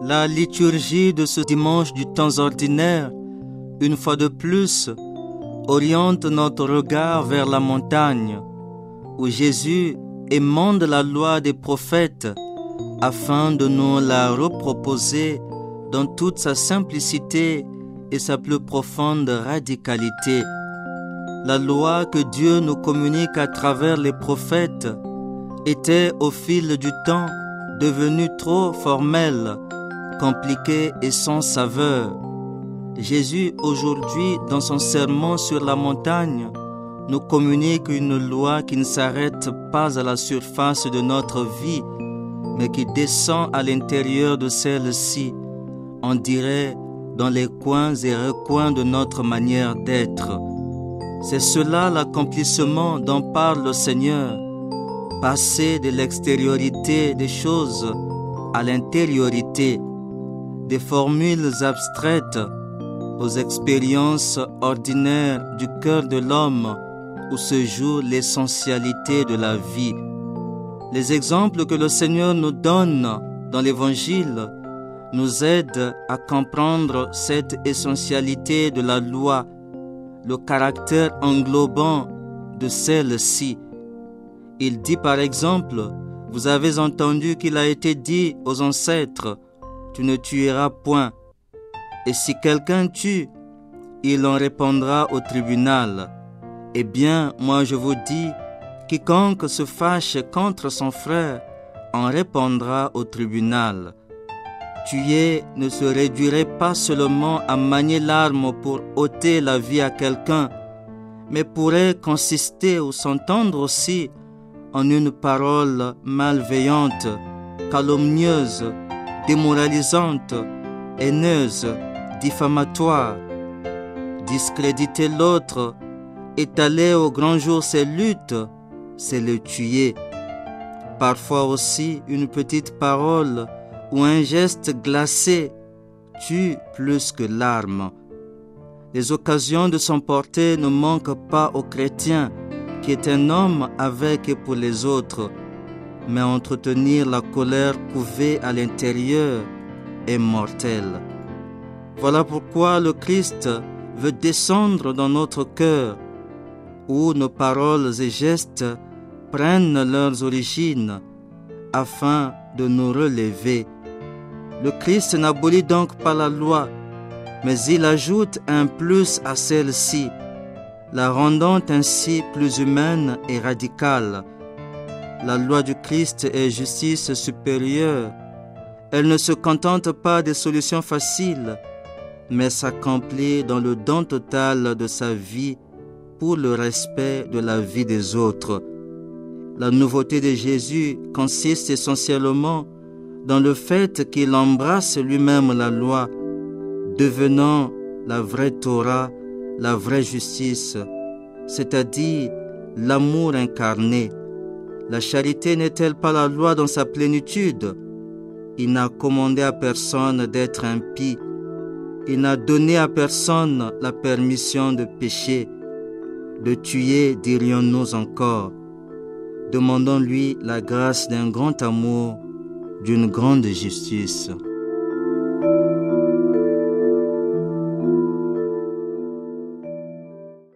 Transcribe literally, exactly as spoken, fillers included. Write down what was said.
La liturgie de ce dimanche du temps ordinaire, une fois de plus, oriente notre regard vers la montagne, où Jésus émande la loi des prophètes afin de nous la reproposer dans toute sa simplicité et sa plus profonde radicalité. La loi que Dieu nous communique à travers les prophètes était au fil du temps devenue trop formelle, compliquée et sans saveur. Jésus, aujourd'hui, dans son sermon sur la montagne, nous communique une loi qui ne s'arrête pas à la surface de notre vie, mais qui descend à l'intérieur de celle-ci, on dirait dans les coins et recoins de notre manière d'être. C'est cela l'accomplissement dont parle le Seigneur, passer de l'extériorité des choses à l'intériorité, des formules abstraites aux expériences ordinaires du cœur de l'homme où se joue l'essentialité de la vie. Les exemples que le Seigneur nous donne dans l'Évangile nous aident à comprendre cette essentialité de la loi, le caractère englobant de celle-ci. Il dit par exemple, vous avez entendu qu'il a été dit aux ancêtres, tu ne tueras point. Et si quelqu'un tue, il en répondra au tribunal. Eh bien, moi je vous dis, quiconque se fâche contre son frère en répondra au tribunal. Tuer ne se réduirait pas seulement à manier l'arme pour ôter la vie à quelqu'un, mais pourrait consister ou s'entendre aussi en une parole malveillante, calomnieuse, démoralisante, haineuse, diffamatoire. Discréditer l'autre, étaler au grand jour ses luttes, c'est le tuer. Parfois aussi, une petite parole ou un geste glacé tue plus que l'arme. Les occasions de s'emporter ne manquent pas au chrétien qui est un homme avec et pour les autres, mais entretenir la colère couvée à l'intérieur est mortel. Voilà pourquoi le Christ veut descendre dans notre cœur, où nos paroles et gestes prennent leurs origines, afin de nous relever. Le Christ n'abolit donc pas la loi, mais il ajoute un plus à celle-ci, la rendant ainsi plus humaine et radicale. La loi du Christ est justice supérieure. Elle ne se contente pas des solutions faciles, mais s'accomplit dans le don total de sa vie pour le respect de la vie des autres. La nouveauté de Jésus consiste essentiellement dans le fait qu'il embrasse lui-même la loi, devenant la vraie Torah, la vraie justice, c'est-à-dire l'amour incarné. La charité n'est-elle pas la loi dans sa plénitude? Il n'a commandé à personne d'être impie. Il n'a donné à personne la permission de pécher, de tuer, dirions-nous encore. Demandons-lui la grâce d'un grand amour, d'une grande justice.